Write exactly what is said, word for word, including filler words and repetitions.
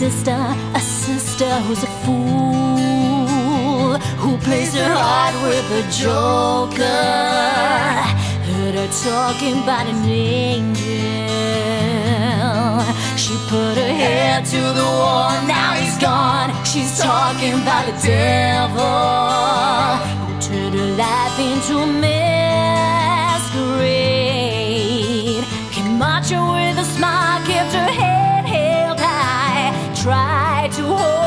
sister, a sister who's a fool, who plays her heart with a joker. Heard her talking about an angel. She put her head to the wall, now he's gone. She's talking about the devil, who turned her life into a masquerade. Came marching with a smile, kept her head held high, tried to hold